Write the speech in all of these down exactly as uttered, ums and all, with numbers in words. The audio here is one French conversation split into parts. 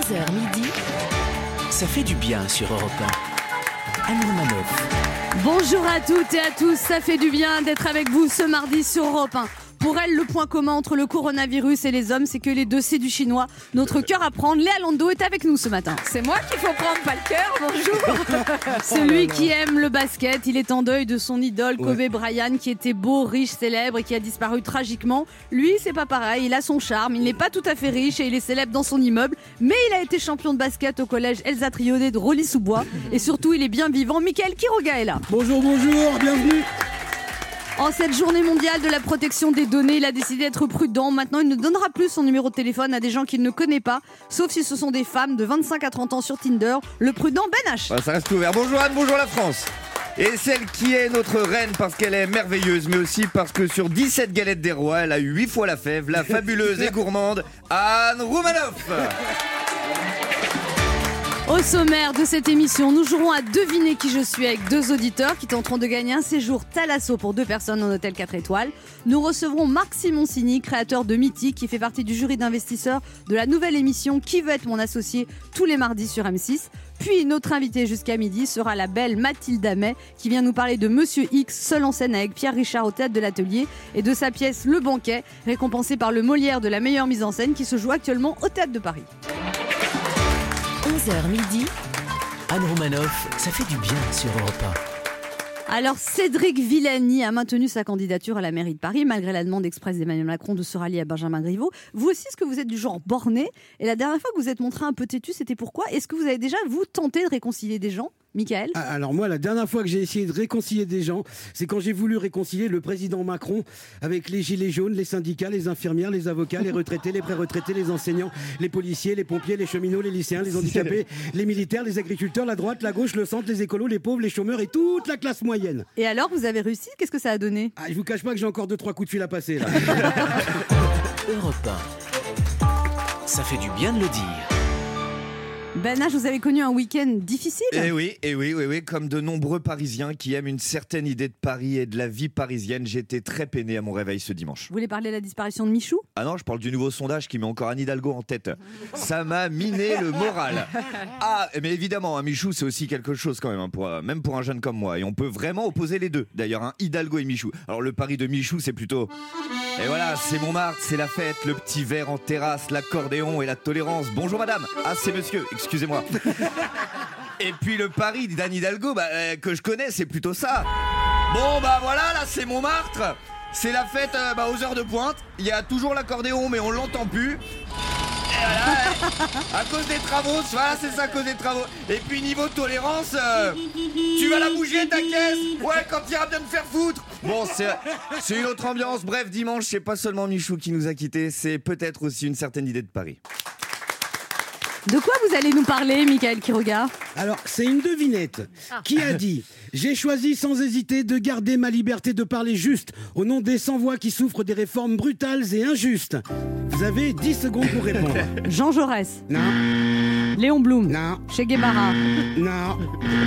onze heures midi, ça fait du bien sur Europe un. Anne Romanoff. Bonjour à toutes et à tous, ça fait du bien d'être avec vous ce mardi sur Europe un. Pour elle, le point commun entre le coronavirus et les hommes, c'est que les deux, c'est du chinois. Notre cœur à prendre, Léa Lando est avec nous ce matin. C'est moi qu'il faut prendre, pas le cœur, bonjour. Celui qui aime le basket, il est en deuil de son idole, Kobe Ouais. Bryant, qui était beau, riche, célèbre et qui a disparu tragiquement. Lui, c'est pas pareil, il a son charme, il n'est pas tout à fait riche et il est célèbre dans son immeuble, mais il a été champion de basket au collège Elsa Triodet de Rosly-sous-Bois. Et surtout, il est bien vivant. Mickaël Quiroga est là. Bonjour, bonjour, bienvenue. En cette journée mondiale de la protection des données, il a décidé d'être prudent. Maintenant, il ne donnera plus son numéro de téléphone à des gens qu'il ne connaît pas, sauf si ce sont des femmes de vingt-cinq à trente ans sur Tinder. Le prudent Ben H. Voilà, ça reste ouvert. Bonjour Anne, bonjour la France. Et celle qui est notre reine parce qu'elle est merveilleuse, mais aussi parce que sur dix-sept galettes des rois, elle a eu huit fois la fève, la fabuleuse et gourmande Anne Romanoff. Au sommaire de cette émission, nous jouerons à deviner qui je suis avec deux auditeurs qui tenteront de gagner un séjour Thalasso pour deux personnes en hôtel quatre étoiles. Nous recevrons Marc Simoncini, créateur de Mythique, qui fait partie du jury d'investisseurs de la nouvelle émission Qui veut être mon associé tous les mardis sur M six. Puis notre invitée jusqu'à midi sera la belle Mathilde Amet qui vient nous parler de Monsieur X, seul en scène avec Pierre Richard au Théâtre de l'Atelier et de sa pièce Le Banquet, récompensée par le Molière de la meilleure mise en scène qui se joue actuellement au Théâtre de Paris. onze heures midi, Anne Romanoff, ça fait du bien sur Europe un. Alors, Cédric Villani a maintenu sa candidature à la mairie de Paris, malgré la demande expresse d'Emmanuel Macron de se rallier à Benjamin Griveaux. Vous aussi, est-ce que vous êtes du genre borné ? Et la dernière fois que vous êtes montré un peu têtu, c'était pourquoi ? Est-ce que vous avez déjà, vous, tenté de réconcilier des gens ? Mickaël ? Ah, Alors moi, la dernière fois que j'ai essayé de réconcilier des gens, c'est quand j'ai voulu réconcilier le président Macron avec les gilets jaunes, les syndicats, les infirmières, les avocats, les retraités, les pré-retraités, les enseignants, les policiers, les pompiers, les cheminots, les lycéens, les handicapés, les militaires, les agriculteurs, la droite, la gauche, le centre, les écolos, les pauvres, les chômeurs et toute la classe moyenne. Et alors, vous avez réussi ? Qu'est-ce que ça a donné ? Ah, je vous cache pas que j'ai encore deux trois coups de fil à passer là. Europe un, ça fait du bien de le dire. Ben H, vous avez connu un week-end difficile ? Et oui, et oui, oui, oui, comme de nombreux Parisiens qui aiment une certaine idée de Paris et de la vie parisienne, j'étais très peiné à mon réveil ce dimanche. Vous voulez parler de la disparition de Michou ? Ah non, je parle du nouveau sondage qui met encore Anne Hidalgo en tête. Ça m'a miné le moral. Ah, mais évidemment, un Michou, c'est aussi quelque chose quand même, hein, pour, euh, même pour un jeune comme moi. Et on peut vraiment opposer les deux, d'ailleurs, un Hidalgo et Michou. Alors le pari de Michou, c'est plutôt... Et voilà, c'est Montmartre, c'est la fête, le petit verre en terrasse, l'accordéon et la tolérance. Bonjour madame. Ah, c'est monsieur, excusez-moi. Et puis le pari d'Anne Hidalgo, bah, euh, que je connais, c'est plutôt ça. Bon, bah voilà, là, c'est Montmartre. C'est la fête euh, bah, aux heures de pointe. Il y a toujours l'accordéon, mais on l'entend plus. Et voilà, à cause des travaux, voilà, c'est ça, à cause des travaux. Et puis niveau tolérance, euh, tu vas la bouger ta caisse. Ouais, quand tu iras bien te faire foutre. Bon, c'est, c'est une autre ambiance. Bref, dimanche, c'est pas seulement Michou qui nous a quittés, c'est peut-être aussi une certaine idée de Paris. De quoi vous allez nous parler, Mickaël Quiroga ? Alors, c'est une devinette. Qui a dit « J'ai choisi sans hésiter de garder ma liberté de parler juste au nom des sans-voix qui souffrent des réformes brutales et injustes ». Vous avez dix secondes pour répondre. Jean Jaurès, Non, Léon Blum, non, Che Guevara. non.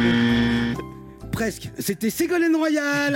Presque. C'était Ségolène Royal.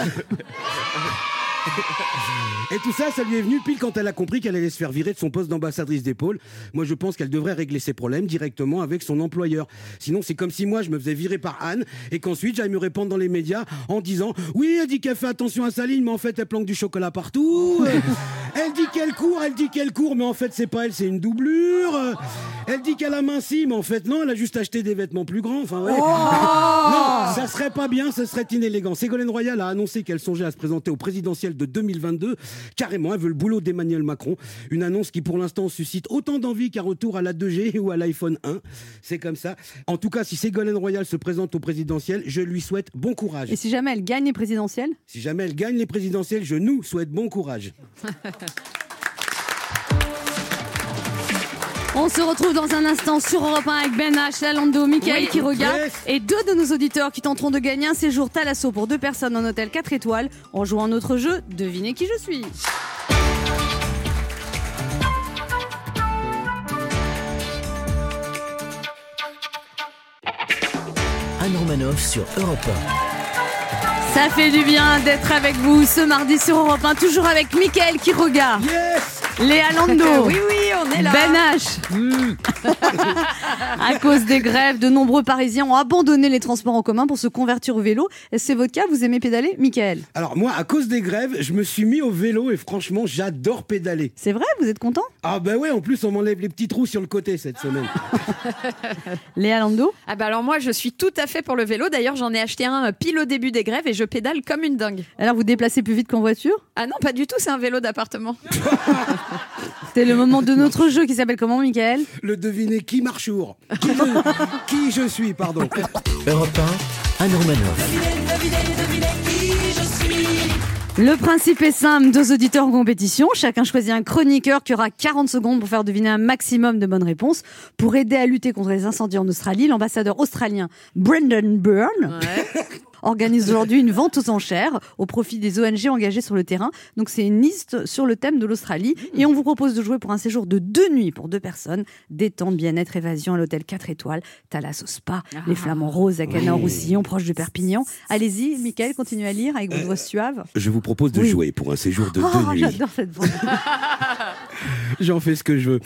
Et tout ça, ça lui est venu pile quand elle a compris qu'elle allait se faire virer de son poste d'ambassadrice des pôles. Moi, je pense qu'elle devrait régler ses problèmes directement avec son employeur. Sinon, c'est comme si moi, je me faisais virer par Anne et qu'ensuite, j'allais me répandre dans les médias en disant « Oui, elle dit qu'elle fait attention à sa ligne, mais en fait, elle planque du chocolat partout. Euh, Elle dit qu'elle court, elle dit qu'elle court, mais en fait, c'est pas elle, c'est une doublure. Euh, Elle dit qu'elle a minci, mais en fait, non, elle a juste acheté des vêtements plus grands. Enfin, ouais. Oh Non, ça serait pas bien, ça serait inélégant. Ségolène Royal a annoncé qu'elle songeait à se présenter au présidentiel de deux mille vingt-deux. Carrément, elle veut le boulot d'Emmanuel Macron. Une annonce qui, pour l'instant, suscite autant d'envie qu'un retour à la deux G ou à l'iPhone un. C'est comme ça. En tout cas, si Ségolène Royal se présente au présidentiel, je lui souhaite bon courage. Et si jamais elle gagne les présidentielles ? Si jamais elle gagne les présidentielles, je nous souhaite bon courage. On se retrouve dans un instant sur Europe un avec Ben H, Léa Lando, Mickaël Oui. Quiroga Yes. et deux de nos auditeurs qui tenteront de gagner un séjour Thalasso pour deux personnes en hôtel quatre étoiles en jouant notre jeu Devinez qui je suis. Anne Romanoff sur Europe un. Ça fait du bien d'être avec vous ce mardi sur Europe un, toujours avec Mickaël Quiroga, Yes. Léa Lando, Oui, oui, on est là. Ben H. Mmh. À cause des grèves, de nombreux Parisiens ont abandonné les transports en commun pour se convertir au vélo. Est-ce que c'est votre cas? Vous aimez pédaler, Mickaël? Alors moi, à cause des grèves, je me suis mis au vélo et franchement, j'adore pédaler. C'est vrai? Vous êtes content? Ah bah ouais, en plus on m'enlève les petits trous sur le côté cette semaine. Léa Lando? Ah bah alors moi je suis tout à fait pour le vélo. D'ailleurs j'en ai acheté un pile au début des grèves et je pédale comme une dingue. Alors vous déplacez plus vite qu'en voiture? Ah non pas du tout, c'est un vélo d'appartement. C'est le moment de notre jeu qui s'appelle comment, Mickaël? Le deviner qui marchour. Qui je, qui je suis, pardon. Europe un, Anne Romanoff. Le principe est simple, deux auditeurs en compétition. Chacun choisit un chroniqueur qui aura quarante secondes pour faire deviner un maximum de bonnes réponses. Pour aider à lutter contre les incendies en Australie, l'ambassadeur australien Brendan Byrne ouais. organise aujourd'hui une vente aux enchères au profit des O N G engagées sur le terrain. Donc c'est une liste sur le thème de l'Australie. Et on vous propose de jouer pour un séjour de deux nuits pour deux personnes. Détente, bien-être, évasion à l'hôtel quatre étoiles, Thalasso Spa, ah. les Flamands Roses à Canet-en-Roussillon, proche de Perpignan. Allez-y, Mickaël, continuez à lire avec votre voix suave. Je vous propose de oui. jouer pour un séjour de oh, deux nuits. J'adore cette voix. J'en fais ce que je veux.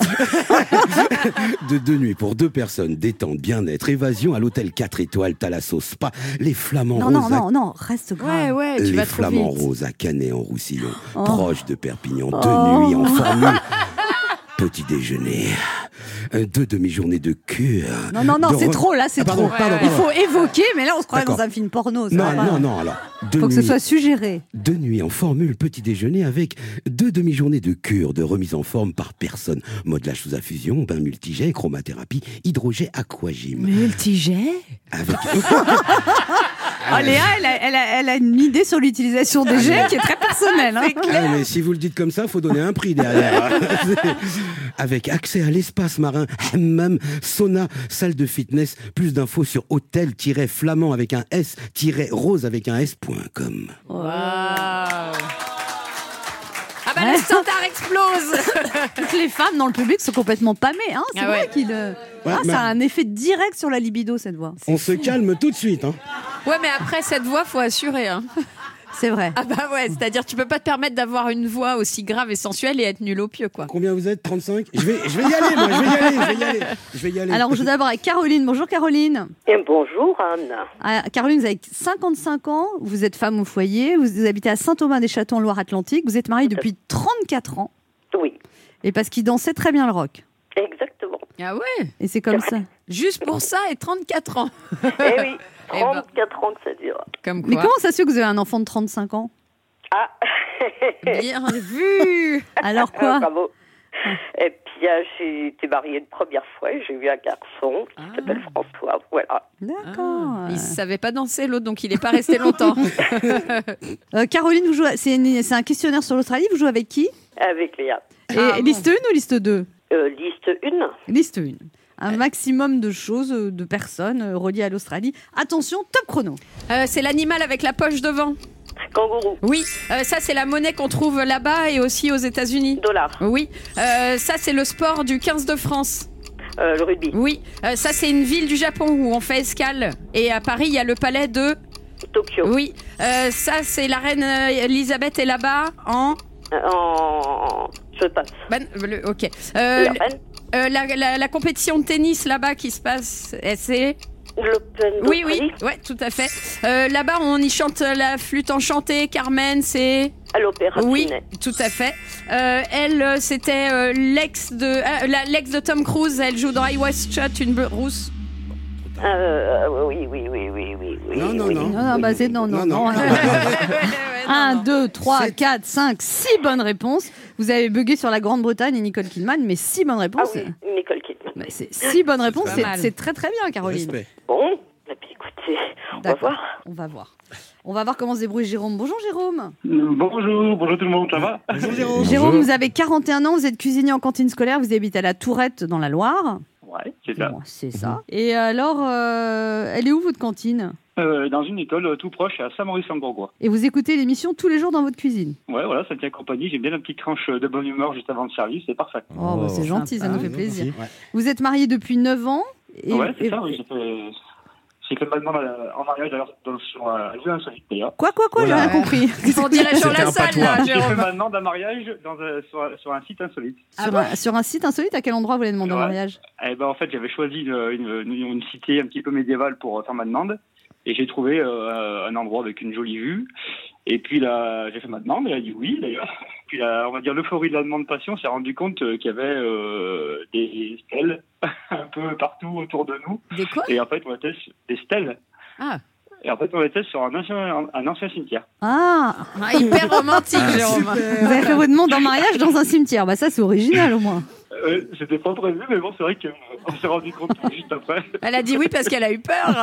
De deux nuits pour deux personnes, détente, bien-être, évasion à l'hôtel quatre étoiles, Thalasso Spa, les Flamands non, Roses. Non, à... non, non, reste grave. Ouais, ouais, tu les vas trop Flamands vite. Roses à Canet-en-Roussillon, oh. proche de Perpignan, oh. deux nuits en formule. Petit déjeuner, deux demi-journées de cure. Non, non, non, de... c'est trop, là, c'est ah, pardon, trop. Pardon, Il pardon. faut évoquer, mais là, on se croirait D'accord. dans un film porno. Ça non, va non, pas. non, alors. Il faut que ce soit suggéré. Deux nuits en formule, petit déjeuner avec deux demi-journées de cure, de remise en forme par personne. Modelage sous infusion, bain multijet, chromathérapie, hydrogé, aquagym. Multijet Avec... Oh, Léa, elle a, elle, a, elle a une idée sur l'utilisation des jets qui est très personnelle. Hein. Ah, mais si vous le dites comme ça, il faut donner un prix derrière. Avec accès à l'espace marin, hammam, sauna, salle de fitness. Plus d'infos sur hôtel-flamand avec un S-rose avec un S point com. Wow. Ah bah Ouais. le standard explose. Toutes les femmes dans le public sont complètement pâmées. Hein. C'est Ah vrai ouais. qu'il... euh, Ouais, ah, mais- ça a un effet direct sur la libido, cette voix. On se calme tout de suite. Hein. Ouais mais après cette voix faut assurer. Hein. C'est vrai. Ah bah ouais, c'est-à-dire tu peux pas te permettre d'avoir une voix aussi grave et sensuelle et être nul au pieu quoi. Combien vous êtes? trente-cinq? je vais, je vais y aller, moi, je vais y aller, je vais y aller. Je vais y aller. Alors, on joue d'abord avec Caroline. Bonjour, Caroline. Et bonjour Anne. Ah, Caroline, vous avez cinquante-cinq ans, vous êtes femme au foyer, vous habitez à Saint-Thomas-des-Châteaux en Loire-Atlantique, vous êtes mariée depuis trente-quatre ans, Oui, et parce qu'il dansait très bien le rock. exactement. Ah ouais. Et c'est comme ça. Juste pour ça et trente-quatre ans. Eh oui, Eh ben. trente-quatre ans que ça dure. Comme Mais quoi. comment ça se fait que vous avez un enfant de trente-cinq ans? Ah, Bien vu. Alors quoi? bravo. Et puis euh, j'ai été mariée une première fois, j'ai eu un garçon qui Ah. s'appelle François, voilà. D'accord. Ah, il savait pas danser l'autre donc il est pas resté longtemps. Euh, Caroline, vous jouez, c'est, une- c'est un questionnaire sur l'Australie, vous jouez avec qui? Avec Léa. Et Ah, bon. liste un ou liste deux? Euh, liste un. Liste un. Un maximum de choses, euh, de personnes euh, reliées à l'Australie. Attention, top chrono. Euh, c'est l'animal avec la poche devant. Kangourou, Oui, euh, ça c'est la monnaie qu'on trouve là-bas et aussi aux États-Unis. dollar, Oui, euh, ça c'est le sport du quinze de France. euh, le rugby, Oui, euh, ça c'est une ville du Japon où on fait escale. Et à Paris, il y a le palais de... Tokyo, Oui, euh, ça c'est la reine euh, Elisabeth est là-bas en... en... je passe. Ben, le- ok. Euh, La reine, euh, la, la- la compétition de tennis là-bas qui se passe, euh, c'est... l'Open Oui, oui, d'Australie, ouais, tout à fait. Euh, là-bas, on y chante la flûte enchantée. Carmen, c'est... à l'Opéra Oui, Sydney. tout à fait. Euh, elle, euh, c'était euh, l'ex de euh, la- l'ex de Tom Cruise. Elle joue dans I Was Shot, une bleu- rousse. Euh, oui, oui, oui, oui, oui, oui. Non, non, oui. non. Non, non, bah c'est non, non, non. Non, non. un, deux, trois, quatre, cinq, six bonnes réponses. Vous avez bugué sur la Grande-Bretagne et Nicole Kidman, mais six bonnes Ah réponses. oui, Nicole Kidman. Bah, c'est six bonnes réponses, pas c'est, mal. c'est très très bien, Caroline. Respect. Bon, et puis écoutez, on va D'accord. voir. On va voir. On va voir comment se débrouille Jérôme. Bonjour Jérôme. Bonjour, bonjour tout le monde, ça va? Bonjour Jérôme. Jérôme, vous avez quarante et un ans, vous êtes cuisinier en cantine scolaire, vous habitez à la Tourette dans la Loire. Ouais, c'est ça. Bon, c'est ça. Et alors, euh, elle est où votre cantine? Euh, dans une école euh, tout proche, à Saint-Maurice-en-Bourgois. Et vous écoutez l'émission tous les jours dans votre cuisine? Ouais, voilà, ça tient compagnie. J'aime bien la petite tranche de bonne humeur juste avant le service, c'est parfait. Oh, bah, c'est gentil, ça sympa. nous fait plaisir. Ouais. Vous êtes marié depuis neuf ans et, ouais, c'est et- ça, oui, j'ai fait... J'ai fait ma demande en mariage d'ailleurs dans- sur un jeu insolite d'ailleurs. Quoi, quoi, quoi, Voilà. j'ai rien compris. On dirait sur C'était la un salle, patois. là, J'ai fait Jérôme. ma demande en mariage dans, un- sur, un- sur un site insolite. sur, un, sur un site insolite, à quel endroit vous voulez demander en Ouais. mariage? Eh ben, en fait, j'avais choisi une, une, une- une cité un petit peu médiévale pour faire ma demande. Et j'ai trouvé euh, un endroit avec une jolie vue. Et puis là, j'ai fait ma demande. Elle a dit oui, d'ailleurs. Puis là, on va dire, l'euphorie de la demande passion s'est rendu compte euh, qu'il y avait euh, des stèles un peu partout autour de nous. Des quoi? Et en fait, on était sur- des stèles. Ah. Et en fait, on était sur un ancien, un ancien cimetière. Ah, Ah, hyper romantique, Jérôme. vous avez fait votre demande en mariage dans un cimetière. Bah ça, c'est original au moins. Euh, C'était pas prévu, mais bon, c'est vrai qu'on s'est rendu compte juste après. Elle a dit oui parce qu'elle a eu peur.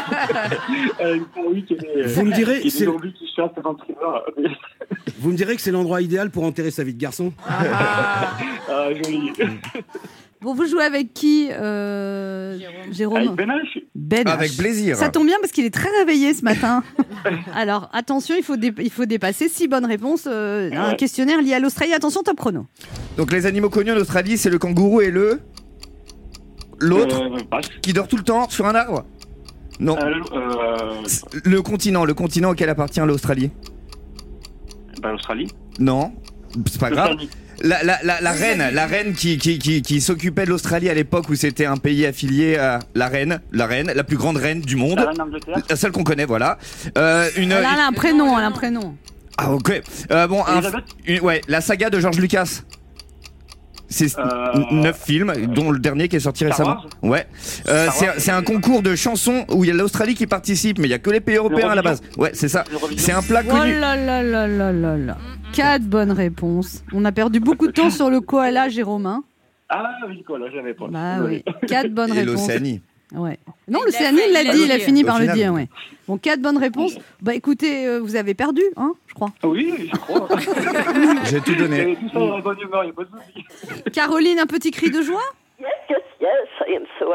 Euh, oui, qu'il y avait, euh, Vous me direz, qu'il y ait c'est- des zombies qui chassent avant de trivers. Vous me direz que c'est l'endroit idéal pour enterrer sa vie de garçon. Ah, joli. Bon, vous jouez avec qui, euh, Jérôme? Avec Ben H. Ben H. Avec plaisir. Ça tombe bien parce qu'il est très réveillé ce matin. Alors, attention, il faut, dé- il faut dépasser six bonnes réponses. euh, un Ouais. questionnaire lié à l'Australie. Attention, top chrono. Donc les animaux connus en Australie, c'est le kangourou et le l'autre Euh, passe. qui dort tout le temps sur un arbre. Non. Euh, euh, Le continent, le continent auquel appartient l'Australie. bah, l'Australie. Non, c'est pas grave. L'Australie. La, la, la, la reine, la reine qui, qui, qui, qui s'occupait de l'Australie à l'époque où c'était un pays affilié à la reine, la reine, la plus grande reine du monde. La reine d'Angleterre. La seule qu'on connaît, voilà. Euh, une, Elle a un prénom, elle a un prénom. Ah ok. Euh, bon, un- Elisabeth. une- ouais, la saga de George Lucas. C'est Euh, neuf films, dont le dernier qui est sorti Star récemment. Wars. Ouais. Euh, Star c'est Wars. c'est un concours de chansons où il y a l'Australie qui participe, mais il y a que les pays européens à la base. Ouais, c'est ça. L'Eurovision. C'est un plat Oh connu. là là là là là là. Quatre bonnes réponses. On a perdu beaucoup de temps sur le koala, Jérôme. hein. Ah oui, quoi, là, j'avais pas. Bah oui. Quatre bonnes Et réponses. l'Océanie. Ouais. Non, Il l'Océanie, l'a il l'a fait, dit, il il l'a a dit. fini Au par le final. dire, ouais. Bon, quatre bonnes réponses. Bah écoutez, euh, vous avez perdu, hein, je crois. Oui, je crois. J'ai tout donné. J'avais tout ça dans la bonne humeur, il n'y a pas de souci. Caroline, un petit cri de joie? Yes, yes, yes, I am so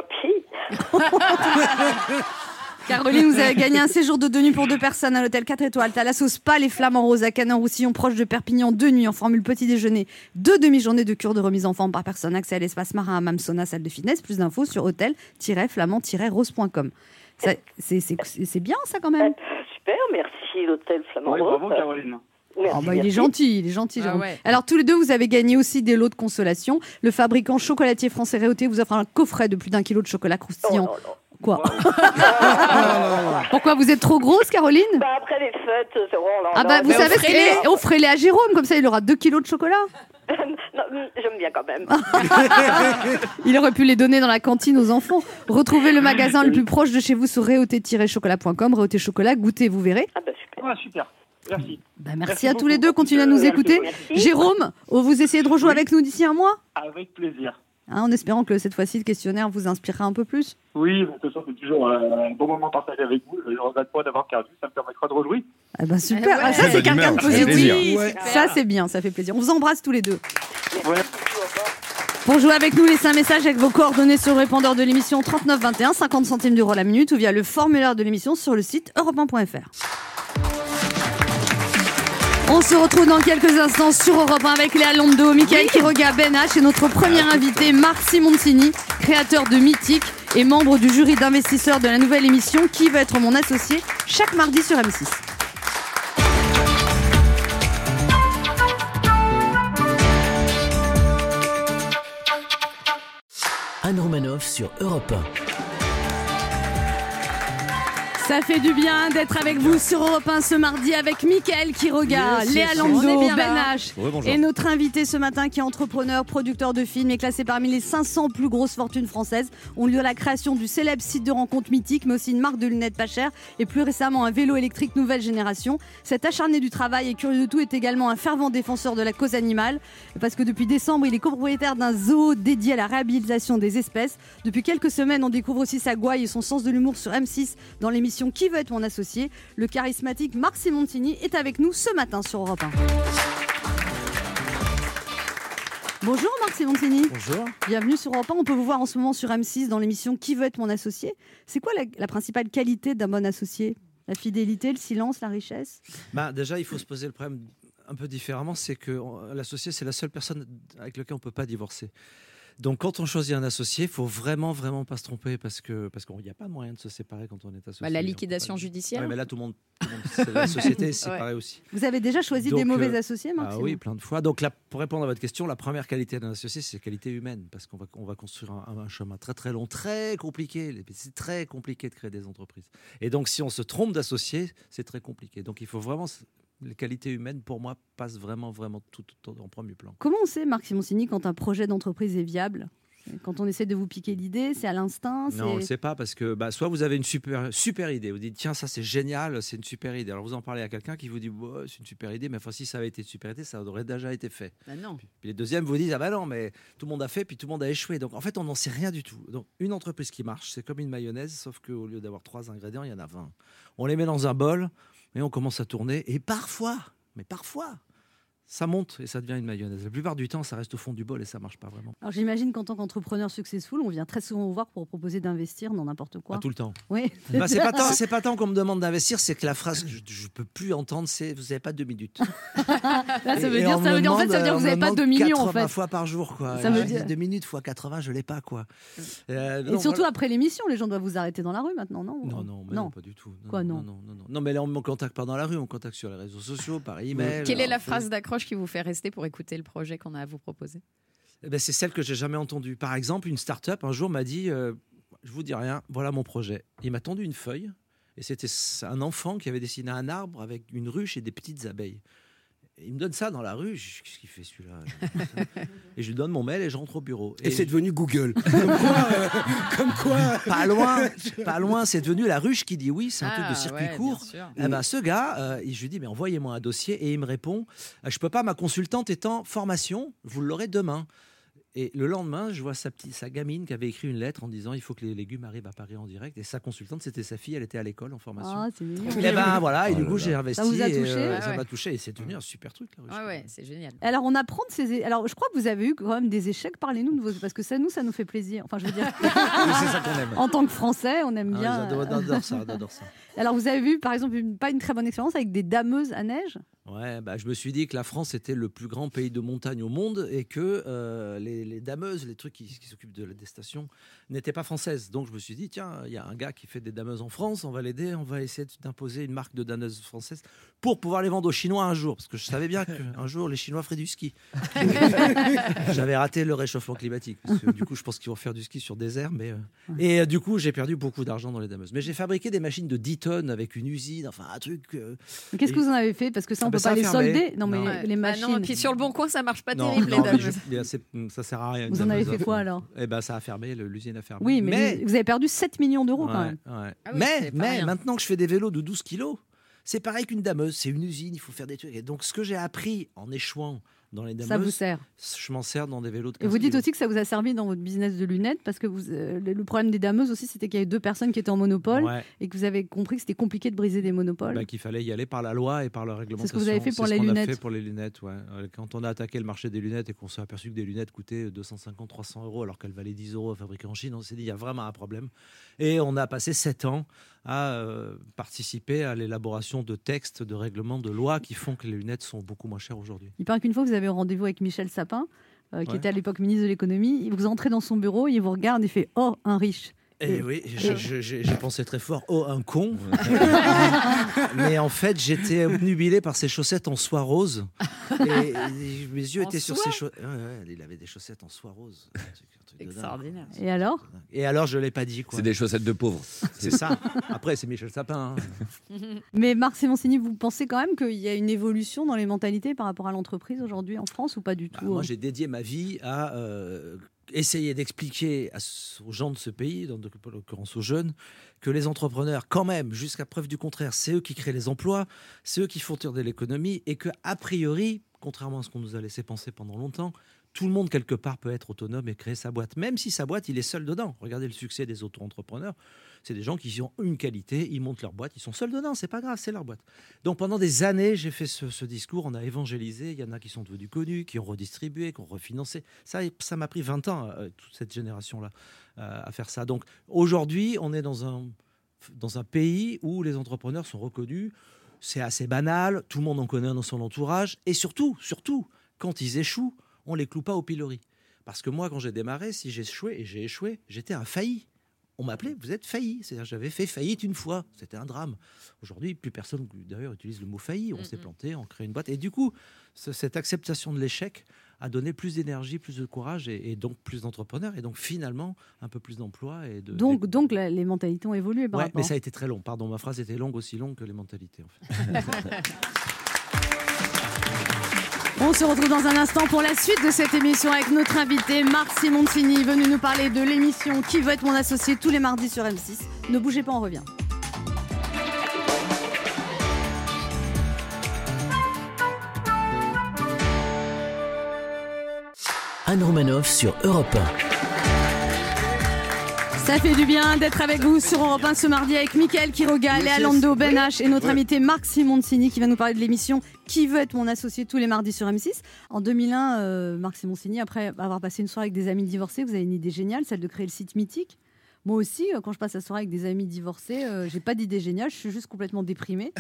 happy. Caroline, vous avez gagné un séjour de deux nuits pour deux personnes à l'hôtel quatre étoiles Thalasso Spa, les Flamands Roses à Canon-Roussillon, proche de Perpignan, deux nuits en formule petit déjeuner, deux demi-journées de cure de remise en forme par personne, accès à l'espace marin, hammam, sauna, salle de fitness. Plus d'infos sur hôtel tiret flamand tiret rose point com. Ça, c'est, c'est, c'est c'est bien ça quand même. Super, merci l'hôtel Flamand Oui, Rose. bravo, Caroline. Merci, Oh bah, il est merci. gentil, il est gentil. Ah Jérôme. ouais. Alors tous les deux, vous avez gagné aussi des lots de consolation. Le fabricant chocolatier français Réauté vous offre un coffret de plus d'un kilo de chocolat Oh croustillant. là là. Quoi? Pourquoi vous êtes trop grosse, Caroline? Bah, après les fêtes, c'est bon. Là, Ah bah non, vous mais savez ce offrez-les. qu'il est. Offrez-les à Jérôme, comme ça il aura deux kilos de chocolat. non, j'aime bien quand même. Il aurait pu les donner dans la cantine aux enfants. Retrouvez le magasin le plus proche de chez vous sur réauté tiret chocolat point com. Réauté chocolat, goûtez, vous verrez. Ah bah super. Ah, super. Merci. Bah, merci, Merci à tous beaucoup. les deux, continuez à nous Merci. écouter. Merci. Jérôme, oh, vous essayez de rejouer Oui. avec nous d'ici un mois, Avec plaisir. hein, en espérant que cette fois-ci le questionnaire vous inspirera un peu plus. Oui, de toute façon, c'est toujours euh, un bon moment partagé avec vous. Je ne regrette pas d'avoir perdu. Ça me permettra de rejouer. Ah bah super, Eh ouais. Ah, ça c'est Bonne quelqu'un de humeur, ça fait positif. plaisir. Ouais. Ça c'est bien, ça fait plaisir. On vous embrasse tous les deux. Ouais. Pour jouer avec nous, laissez un message avec vos coordonnées sur le répondeur de l'émission trente-neuf vingt et un, cinquante centimes d'euros la minute, ou via le formulaire de l'émission sur le site europe un point f r. On se retrouve dans quelques instants sur Europe un avec Léa Londo, Mickaël Quiroga, Ben H et notre premier invité, Marc Simoncini, créateur de Mythique et membre du jury d'investisseurs de la nouvelle émission Qui veut être mon associé, chaque mardi sur M six. Anne Romanoff sur Europe un. Ça fait du bien d'être avec vous sur Europe un ce mardi avec Mickaël Quiroga, Yes, Léa yes, Lando, on est bien Ben là. H Ouais, bonjour. et notre invité ce matin qui est entrepreneur, producteur de films et classé parmi les cinq cents plus grosses fortunes françaises. On lui doit la création du célèbre site de rencontre Mythique, mais aussi une marque de lunettes pas chères et plus récemment un vélo électrique nouvelle génération. Cet acharné du travail et curieux de tout est également un fervent défenseur de la cause animale parce que depuis décembre, il est copropriétaire d'un zoo dédié à la réhabilitation des espèces. Depuis quelques semaines, on découvre aussi sa gouaille et son sens de l'humour sur M six dans l'émission Qui veut être mon associé. Le charismatique Marc Simoncini est avec nous ce matin sur Europe un. Bonjour Marc Simoncini. Bonjour. Bienvenue sur Europe un. On peut vous voir en ce moment sur M six dans l'émission Qui veut être mon associé. C'est quoi la, la principale qualité d'un bon associé? La fidélité, le silence, la richesse? Bah, déjà, il faut se poser le problème un peu différemment. C'est que on- l'associé, c'est la seule personne avec laquelle on ne peut pas divorcer. Donc, quand on choisit un associé, il faut vraiment, vraiment pas se tromper parce que parce qu'il n'y a pas de moyen de se séparer quand on est associé. Bah, la liquidation judiciaire. Oui, mais là, tout le monde, tout le monde c'est- la société est séparée Ouais. aussi. Vous avez déjà choisi Donc, des mauvais euh, associés, Marc Ah Simon oui, plein de fois. Donc, là, pour répondre à votre question, la première qualité d'un associé, c'est la qualité humaine parce qu'on va, on va construire un, un chemin très, très long, très compliqué. C'est très compliqué de créer des entreprises. Et donc, si on se trompe d'associé, c'est très compliqué. Donc, il faut vraiment. Les qualités humaines, pour moi, passent vraiment, vraiment tout, tout en premier plan. Comment on sait, Marc Simoncini, quand un projet d'entreprise est viable ? Quand on essaie de vous piquer l'idée, c'est à l'instinct c'est... Non, on ne sait pas parce que bah, soit vous avez une super, super idée, vous dites tiens, ça c'est génial, c'est une super idée. Alors vous en parlez à quelqu'un qui vous dit bah, c'est une super idée, mais enfin, si ça avait été une super idée, ça aurait déjà été fait. Bah non. Puis, puis les deuxièmes vous disent ah bah non, mais tout le monde a fait, puis tout le monde a échoué. Donc en fait, on n'en sait rien du tout. Donc une entreprise qui marche, c'est comme une mayonnaise, sauf qu'au lieu d'avoir trois ingrédients, il y en a vingt. On les met dans un bol et on commence à tourner. Et parfois, mais parfois, ça monte et ça devient une mayonnaise. La plupart du temps, ça reste au fond du bol et ça marche pas vraiment. Alors j'imagine qu'en tant qu'entrepreneur successful, on vient très souvent vous voir pour proposer d'investir dans n'importe quoi. Pas tout le temps. Oui. Bah, c'est pas tant, c'est pas tant qu'on me demande d'investir, c'est que la phrase que je, je peux plus entendre, c'est vous avez pas deux minutes. Là, ça veut Et dire, on ça me veut dire, en fait, ça veut dire que demande, vous n'avez on pas me deux demande millions en quatre-vingts fait. fois par jour quoi. Ça veut Je dis dire- deux minutes fois quatre-vingts, je l'ai pas quoi. Euh, Et non, surtout voilà. après l'émission, les gens doivent vous arrêter dans la rue maintenant, non Non, non, mais non, pas du tout. Non, Quoi, non non, non, non, non. Non, mais là, on me contacte pas dans la rue, on me contacte sur les réseaux sociaux, par email. Quelle est la Alors, phrase d'accroche qui vous fait rester pour écouter le projet qu'on a à vous proposer? eh ben, c'est celle que j'ai jamais entendue. Par exemple, une start-up un jour m'a dit euh, je vous dis rien, voilà mon projet. Il m'a tendu une feuille et c'était un enfant qui avait dessiné un arbre avec une ruche et des petites abeilles. Et il me donne ça dans la rue, je dis, qu'est-ce qu'il fait celui-là? Et je lui donne mon mail et je rentre au bureau. Et, c'est devenu Google. Comme quoi, euh, comme quoi. Pas loin, pas loin, c'est devenu la ruche qui dit oui, c'est un Ah, truc de circuit ouais, court. bien sûr. Eh ben, ce gars, euh, je lui dis mais envoyez-moi un dossier et il me répond euh, je peux pas, ma consultante est en formation, vous l'aurez demain. Et le lendemain, je vois sa, petite, sa gamine qui avait écrit une lettre en disant il faut que les légumes arrivent à Paris en direct. Et sa consultante, c'était sa fille, elle était à l'école en formation. Ah, c'est mignon. Et ben voilà, et Oh du là coup là. j'ai investi. Ça vous a et, touché euh, Ouais, Ça ouais. m'a touché et c'est devenu un super truc. La ruche. Ouais, ouais, c'est génial. Alors on apprend de ces. Alors je crois que vous avez eu quand même des échecs. Parlez-nous de vos, parce que ça nous, ça nous fait plaisir. Enfin, je veux dire, Oui, c'est ça qu'on aime. en tant que Français, on aime Ah, bien. ils adorent- adorent ça, adorent ça. Alors vous avez vu, par exemple, une, pas une très bonne expérience avec des dameuses à neige. Ouais, bah, je me suis dit que la France était le plus grand pays de montagne au monde et que euh, les, les dameuses, les trucs qui, qui s'occupent de, des stations, n'étaient pas françaises. Donc je me suis dit, tiens, il y a un gars qui fait des dameuses en France, on va l'aider, on va essayer d'imposer une marque de dameuses françaises pour pouvoir les vendre aux Chinois un jour. Parce que je savais bien qu'un jour, les Chinois feraient du ski. J'avais raté le réchauffement climatique. Parce que, du coup, je pense qu'ils vont faire du ski sur désert. Mais, euh, Et euh, du coup, j'ai perdu beaucoup d'argent dans les dameuses. Mais j'ai fabriqué des machines de dix tonnes avec une usine, enfin un truc... euh, Mais Qu'est-ce Et- que vous en avez fait? Parce que ça, on Ah peut bah, ça pas a les fermé. solder. Non, mais Non. les, les Bah machines. non, et puis sur le bon coin, ça marche pas Non, terrible, non, les mais dames. je- bien, c'est- ça sert à rien. une Vous en avez dameuse fait quoi off. alors? Eh ben, ça a fermé, le- l'usine a fermé. Oui, mais, vous avez perdu sept millions d'euros quand Ouais, même. ouais. Ah oui, mais c'est pas mais rien. maintenant que je fais des vélos de douze kilos, c'est pareil qu'une dameuse. C'est une usine, il faut faire des trucs. Et donc, ce que j'ai appris en échouant dans les Ça vous dameuses, sert. je m'en sers dans des vélos de Et quinze vous dites kilos. aussi que ça vous a servi dans votre business de lunettes parce que vous, euh, le le problème des dameuses aussi, c'était qu'il y avait deux personnes qui étaient en monopole Ouais, et que vous avez compris que c'était compliqué de briser des monopoles. bah, qu'il fallait y aller par la loi et par la réglementation. C'est ce que vous avez fait pour C'est les ce qu'on a lunettes. fait pour les lunettes, ouais. Euh, Quand on a attaqué le marché des lunettes et qu'on s'est aperçu que des lunettes coûtaient deux cent cinquante à trois cents euros alors qu'elles valaient dix euros à fabriquer en Chine, on s'est dit il y a vraiment un problème. Et on a passé sept ans à euh, participer à l'élaboration de textes, de règlements, de lois qui font que les lunettes sont beaucoup moins chères aujourd'hui. Il paraît qu'une fois, vous avez rendez-vous avec Michel Sapin, euh, qui Ouais. était à l'époque ministre de l'économie. Vous entrez dans son bureau, il vous regarde et fait « Oh, un riche ». Et Et- oui, je- je- j'ai j'ai pensé très fort, oh, un con. Mais en fait, j'étais obnubilé par ses chaussettes en soie rose. Et, et mes yeux En étaient sur soie ses chaussettes. Ouais, ouais, il avait des chaussettes en soie rose. Un truc- un truc de dingue. Extraordinaire. Et alors? Et alors, je ne l'ai pas dit. quoi. C'est des chaussettes de pauvres. C'est ça. Après, c'est Michel Sapin. hein. Mais Marc Simoncini, vous pensez quand même qu'il y a une évolution dans les mentalités par rapport à l'entreprise aujourd'hui en France ou pas du Bah, tout? moi, j'ai dédié ma vie à euh, essayer d'expliquer à ce- aux gens de ce pays, dans, en l'occurrence aux jeunes, que les entrepreneurs, quand même, jusqu'à preuve du contraire, c'est eux qui créent les emplois, c'est eux qui font tourner l'économie, et que a priori, contrairement à ce qu'on nous a laissé penser pendant longtemps, tout le monde, quelque part, peut être autonome et créer sa boîte. Même si sa boîte, il est seul dedans. Regardez le succès des auto-entrepreneurs. C'est des gens qui ont une qualité, ils montent leur boîte, ils sont seuls dedans, c'est pas grave, c'est leur boîte. Donc pendant des années, j'ai fait ce, ce discours, on a évangélisé, il y en a qui sont devenus connus, qui ont redistribué, qui ont refinancé. Ça, ça m'a pris vingt ans, euh, toute cette génération-là, euh, à faire ça. Donc aujourd'hui, on est dans un, dans un pays où les entrepreneurs sont reconnus, c'est assez banal, tout le monde en connaît dans son entourage, et surtout, surtout, quand ils échouent, on les cloue pas au pilori. Parce que moi, quand j'ai démarré, si j'ai échoué, et j'ai échoué, j'étais un failli. On m'appelait, vous êtes failli. C'est-à-dire, j'avais fait faillite une fois. C'était un drame. Aujourd'hui, plus personne, d'ailleurs, utilise le mot failli. On mm-hmm. s'est planté, on crée une boîte. Et du coup, ce, cette acceptation de l'échec a donné plus d'énergie, plus de courage et, et donc plus d'entrepreneurs. Et donc, finalement, un peu plus d'emplois. Et de, donc, et... donc la, les mentalités ont évolué par ouais, rapport. Mais ça a été très long. Pardon, ma phrase était longue, aussi longue que les mentalités, en fait. On se retrouve dans un instant pour la suite de cette émission avec notre invité Marc Simoncini, venu nous parler de l'émission Qui veut être mon associé tous les mardis sur M six. Ne bougez pas, on revient. Anne Romanoff sur Europe un. Ça fait du bien d'être avec vous sur Europe un ce mardi avec Mickaël Quiroga, Léa Lando, Ben H et notre ouais. invité Marc Simoncini qui va nous parler de l'émission Qui veut être mon associé tous les mardis sur M six. En deux mille un, euh, Marc Simoncini, après avoir passé une soirée avec des amis divorcés, vous avez une idée géniale, celle de créer le site Mythique. Moi aussi, euh, quand je passe la soirée avec des amis divorcés, euh, j'ai pas d'idée géniale, je suis juste complètement déprimée.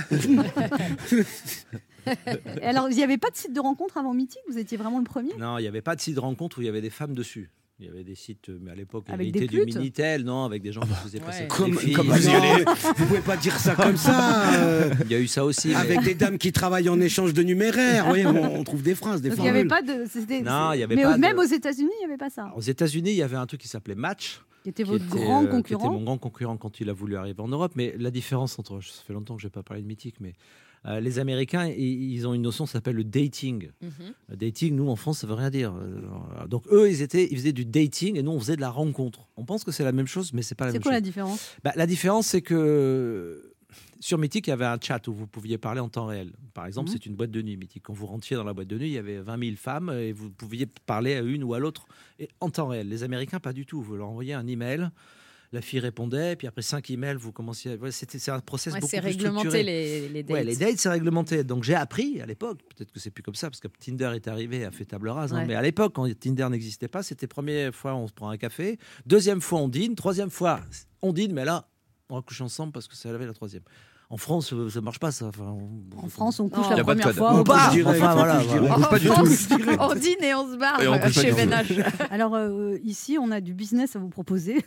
Alors, il n'y avait pas de site de rencontre avant Mythique? Vous étiez vraiment le premier? Non, il n'y avait pas de site de rencontre où il y avait des femmes dessus. Il y avait des sites, mais à l'époque, il avec était du Minitel, non, avec des gens qui faisaient passer comme, des filles. Comme, non, vous pouvez pas dire ça comme ça. Euh, il y a eu ça aussi. Avec mais... des dames qui travaillent en échange de numéraires. Vous voyez, on, on trouve des phrases, des Donc formules. Il y avait pas de. C'était, non, il y avait mais pas. Même de... aux États-Unis, il n'y avait pas ça. Aux États-Unis, il y avait un truc qui s'appelait Match. Qui était qui votre était, grand euh, concurrent. Qui était mon grand concurrent quand il a voulu arriver en Europe. Mais la différence entre. Ça fait longtemps que je n'ai pas parlé de Mythique, mais. Euh, les Américains, ils, ils ont une notion qui s'appelle le dating. Mm-hmm. Le dating, nous, en France, ça veut rien dire. Euh, donc, eux, ils, étaient, ils faisaient du dating et nous, on faisait de la rencontre. On pense que c'est la même chose, mais c'est pas la c'est même chose. chose. C'est quoi la différence? bah, La différence, c'est que sur Mythique, il y avait un chat où vous pouviez parler en temps réel. Par exemple, mm-hmm. c'est une boîte de nuit, Mythique. Quand vous rentriez dans la boîte de nuit, il y avait vingt mille femmes et vous pouviez parler à une ou à l'autre et en temps réel. Les Américains, pas du tout. Vous leur envoyez un email. La fille répondait, puis après cinq emails, vous commenciez. À... Ouais, c'était, c'est un process ouais, beaucoup plus structuré. C'est réglementé les, les dates. Ouais, les dates, c'est réglementé. Donc j'ai appris à l'époque, peut-être que c'est plus comme ça, parce que Tinder est arrivé, a fait table rase. Ouais. Hein, mais à l'époque, quand Tinder n'existait pas, c'était première fois on se prend un café, deuxième fois on dîne, troisième fois on dîne, mais là on va coucher ensemble parce que ça avait la troisième. En France, ça ne marche pas, ça. Enfin, on... En France, on couche oh, la première fois. On part. Enfin, voilà, on pas du tout. On dîne et on se barre on chez Ben H. Alors, euh, ici, on a du business à vous proposer.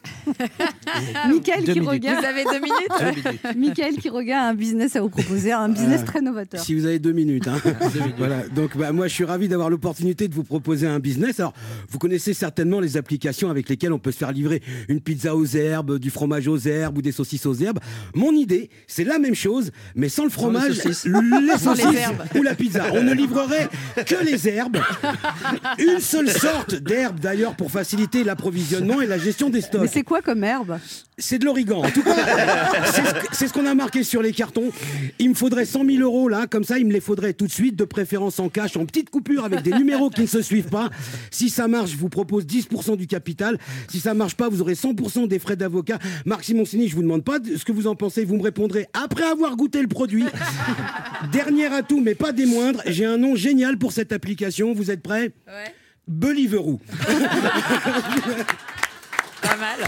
Mickaël Quiroga. Vous avez deux minutes. Mickaël Quiroga a un business à vous proposer, un business euh, très novateur. Si vous avez deux minutes. Hein. deux minutes. Voilà. Donc, bah, moi, je suis ravi d'avoir l'opportunité de vous proposer un business. Alors, vous connaissez certainement les applications avec lesquelles on peut se faire livrer une pizza aux herbes, du fromage aux herbes ou des saucisses aux herbes. Mon idée, c'est la même chose, mais sans le fromage, sans les saucisses, les saucisses les ou la pizza. On ne livrerait que les herbes. Une seule sorte d'herbe, d'ailleurs, pour faciliter l'approvisionnement et la gestion des stocks. Mais c'est quoi comme herbe? C'est de l'origan. En tout cas, c'est ce, c'est ce qu'on a marqué sur les cartons. Il me faudrait cent mille euros, là, comme ça, il me les faudrait tout de suite, de préférence en cash, en petite coupure, avec des numéros qui ne se suivent pas. Si ça marche, je vous propose dix pour cent du capital. Si ça marche pas, vous aurez cent pour cent des frais d'avocat. Marc Simoncini, je vous demande pas ce que vous en pensez, vous me répondrez après avoir goûté le produit. Dernier atout, mais pas des moindres, j'ai un nom génial pour cette application. Vous êtes prêts? Ouais. Beliveroo. Pas mal.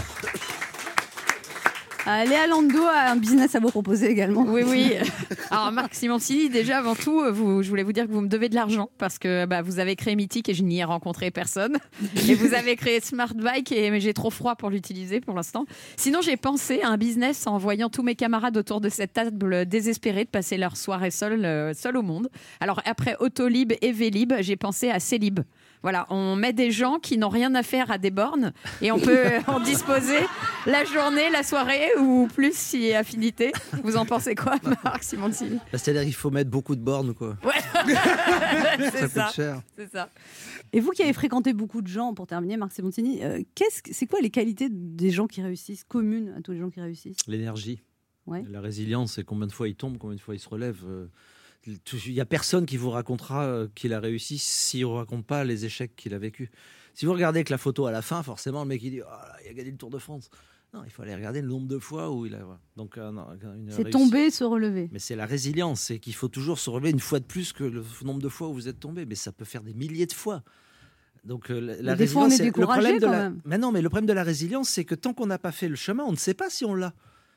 Euh, Léa Lando a un business à vous proposer également. Oui, oui. Alors, Marc Simoncini, déjà, avant tout, vous, je voulais vous dire que vous me devez de l'argent parce que bah, vous avez créé Mythique et je n'y ai rencontré personne. Et vous avez créé Smart Bike et mais j'ai trop froid pour l'utiliser pour l'instant. Sinon, j'ai pensé à un business en voyant tous mes camarades autour de cette table désespérés de passer leur soirée seuls euh, seul au monde. Alors, après Autolib et Vélib, j'ai pensé à Célib. Voilà, on met des gens qui n'ont rien à faire à des bornes et on peut en disposer la journée, la soirée ou plus si affinité. Vous en pensez quoi, Marc Simoncini? C'est-à-dire qu'il faut mettre beaucoup de bornes, quoi. Ouais, c'est ça. Ça coûte cher. C'est ça. Et vous qui avez fréquenté beaucoup de gens, pour terminer, Marc Simoncini, euh, qu'est-ce, c'est quoi les qualités des gens qui réussissent, communes à tous les gens qui réussissent? L'énergie, ouais. La résilience, et combien de fois ils tombent, combien de fois ils se relèvent. Euh... Il n'y a personne qui vous racontera qu'il a réussi s'il ne vous raconte pas les échecs qu'il a vécu. Si vous regardez que la photo à la fin, forcément, le mec il dit oh, là, il a gagné le Tour de France. Non, il faut aller regarder le nombre de fois où il a. Donc, euh, non, une c'est réussi... tomber, se relever. Mais c'est la résilience, c'est qu'il faut toujours se relever une fois de plus que le nombre de fois où vous êtes tombé. Mais ça peut faire des milliers de fois. Donc euh, la, la des résilience, fois, on est c'est découragé le problème de quand la. même. Mais non, mais le problème de la résilience, c'est que tant qu'on n'a pas fait le chemin, on ne sait pas si on l'a.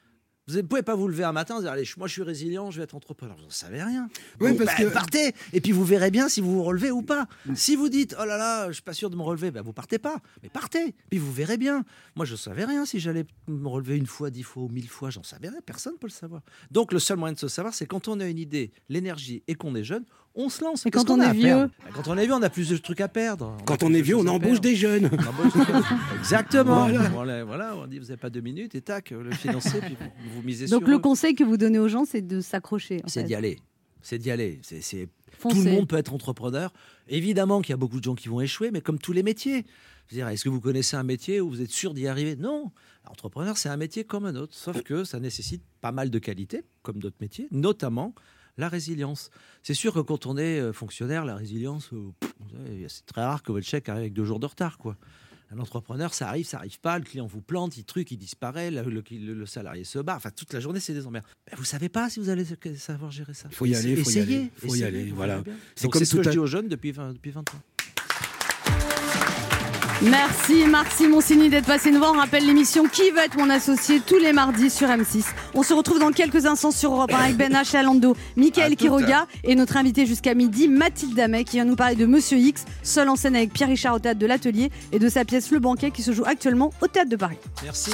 Vous ne pouvez pas vous lever un matin et dire allez, moi je suis résilient, je vais être entrepreneur. Vous n'en savez rien. Oui, Bon, parce bah, que- partez et puis vous verrez bien si vous vous relevez ou pas. Si vous dites oh là là, je suis pas sûr de me relever, bah, vous partez pas. Mais partez, puis vous verrez bien. Moi je ne savais rien si j'allais me relever une fois, dix fois ou mille fois, j'en savais rien. Personne ne peut le savoir. Donc le seul moyen de se savoir, c'est quand on a une idée, l'énergie et qu'on est jeune, on se lance. Et Qu'est-ce quand qu'on on a est à vieux perdre Bah, Quand on est vieux, on a plus de trucs à perdre. Quand a on plus est de vieux, on choses à embauche perdre. des jeunes. On embauche des jeunes. Exactement. Voilà. Voilà. Voilà, on dit vous n'avez pas deux minutes et tac, le financer, puis vous, vous misez Donc sur le eux. conseil que vous donnez aux gens, c'est de s'accrocher. en C'est fait. d'y aller. C'est d'y aller. C'est, c'est... Foncez. Tout le monde peut être entrepreneur. Évidemment qu'il y a beaucoup de gens qui vont échouer, mais comme tous les métiers. Je veux dire, est-ce que vous connaissez un métier où vous êtes sûr d'y arriver ? Non. Entrepreneur, c'est un métier comme un autre, sauf que ça nécessite pas mal de qualités, comme d'autres métiers, notamment la résilience. C'est sûr que quand on est euh, fonctionnaire, la résilience, euh, pff, vous savez, c'est très rare que votre chèque arrive avec deux jours de retard, quoi. Un entrepreneur, ça arrive, ça arrive pas, le client vous plante, il truc, il disparaît, le, le- le- le salarié se barre, enfin toute la journée c'est des emmerdes. Ben, vous savez pas si vous allez savoir gérer ça. Faut y aller, faut y Essayez, aller, faut y essayez, aller, vous voilà. verrez bien. C'est Donc, comme c'est ce tout que je à- dis aux jeunes depuis vingt, depuis vingt ans. Merci Marc Simoncini d'être passé nous voir. On rappelle l'émission Qui va être mon associé tous les mardis sur M six. On se retrouve dans quelques instants sur Europe un avec Ben H et Alando, Mickaël À tout Quiroga et notre invité jusqu'à midi, Mathilde Damet, qui vient nous parler de Monsieur X, seul en scène avec Pierre Richard au Théâtre de l'Atelier et de sa pièce Le Banquet qui se joue actuellement au Théâtre de Paris. Merci.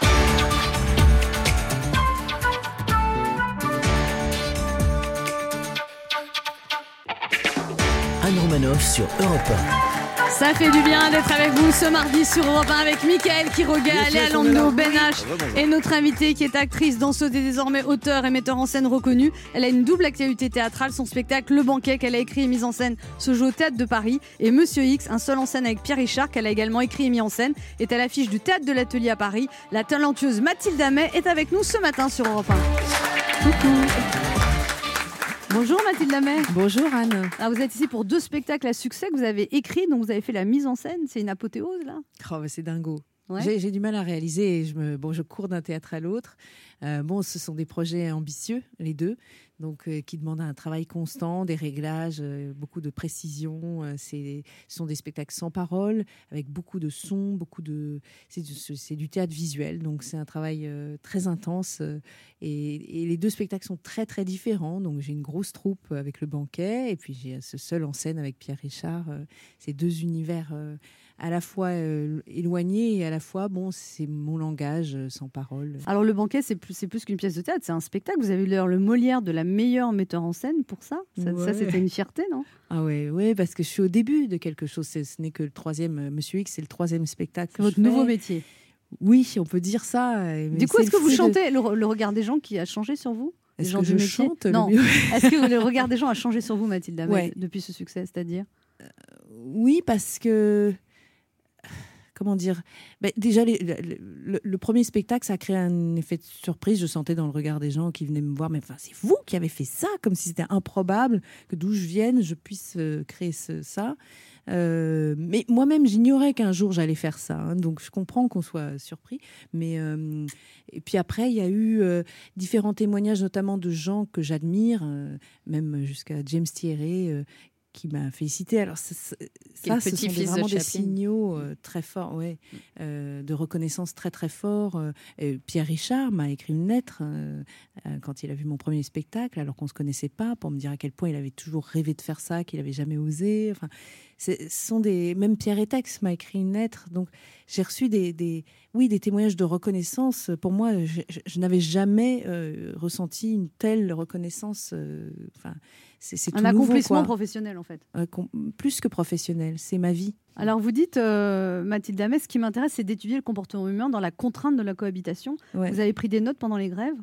Anne Romanoff sur Europe un. Ça fait du bien d'être avec vous ce mardi sur Europe un avec Mickaël Quiroga, Yes, Léa yes, on est Lando, là. Ben H Rebonjour. et notre invitée qui est actrice, danseuse et désormais auteure et metteur en scène reconnue. Elle a une double actualité théâtrale. Son spectacle Le Banquet qu'elle a écrit et mis en scène se joue au Théâtre de Paris. Et Monsieur X, un seul en scène avec Pierre Richard qu'elle a également écrit et mis en scène, est à l'affiche du Théâtre de l'Atelier à Paris. La talentueuse Mathilde Damet est avec nous ce matin sur Europe un. Coucou. Bonjour Mathilde Damet. Bonjour Anne. Alors, vous êtes ici pour deux spectacles à succès que vous avez écrits, dont vous avez fait la mise en scène. C'est une apothéose là. Oh, bah, c'est dingo. Ouais. J'ai, j'ai du mal à réaliser. Et je, me, bon, je cours d'un théâtre à l'autre. Euh, bon, ce sont des projets ambitieux, les deux, donc euh, qui demandent un travail constant, des réglages, euh, beaucoup de précision. Euh, c'est, ce sont des spectacles sans parole, avec beaucoup de sons, beaucoup de. C'est, du- c'est du théâtre visuel, donc c'est un travail euh, très intense. euh, et, et les deux spectacles sont très très différents. Donc j'ai une grosse troupe avec Le Banquet, et puis j'ai ce seul en scène avec Pierre Richard. Euh, ces deux univers. Euh, à la fois euh, éloigné et à la fois, bon, c'est mon langage euh, sans parole. Alors le Banquet, c'est plus, c'est plus qu'une pièce de théâtre, c'est un spectacle. Vous avez eu d'ailleurs le Molière de la meilleure metteur en scène pour ça. Ça, Ouais. ça, c'était une fierté, non? Ah ouais, ouais, parce que je suis au début de quelque chose. C'est- ce n'est que le troisième, euh, Monsieur X, c'est le troisième spectacle. que C'est votre je fais. nouveau métier. Oui, on peut dire ça. euh, mais Du coup, c'est est-ce que le vous fruit de- chantez le, le regard des gens qui a changé sur vous? Les Est-ce gens que du je métier chante le Non. mieux Est-ce que le regard des gens a changé sur vous, Mathilde Damet, Ouais. depuis ce succès, c'est-à-dire? Oui, parce que. Comment dire Ben, Déjà, les- le, le- le premier spectacle, ça a créé un effet de surprise. Je sentais dans le regard des gens qui venaient me voir, mais enfin, c'est vous qui avez fait ça, comme si c'était improbable que d'où je vienne, je puisse euh, créer ce- ça. Euh, mais moi-même, j'ignorais qu'un jour j'allais faire ça. hein. donc, je comprends qu'on soit surpris. Mais euh, et puis après, il y a eu euh, différents témoignages, notamment de gens que j'admire, euh, même jusqu'à James Thierry. euh, qui m'a félicité. Alors ça, ça, Qui est le ça, ce sont petit-fils des, de vraiment des Chaplin. signaux euh, très forts, ouais, euh, de reconnaissance très très forts. Euh, et Pierre Richard m'a écrit une lettre euh, euh, quand il a vu mon premier spectacle, alors qu'on se connaissait pas, pour me dire à quel point il avait toujours rêvé de faire ça, qu'il avait jamais osé. Enfin, c'est- ce sont des. Même Pierre Etex m'a écrit une lettre, donc j'ai reçu des, des, oui, des témoignages de reconnaissance. Pour moi, je, je- je n'avais jamais euh, ressenti une telle reconnaissance. euh, Enfin, c'est c'est tout Un nouveau, accomplissement quoi. professionnel, en fait. Euh, com- plus que professionnel, c'est ma vie. Alors vous dites, euh, Mathilde Damet, ce qui m'intéresse, c'est d'étudier le comportement humain dans la contrainte de la cohabitation. Ouais. Vous avez pris des notes pendant les grèves?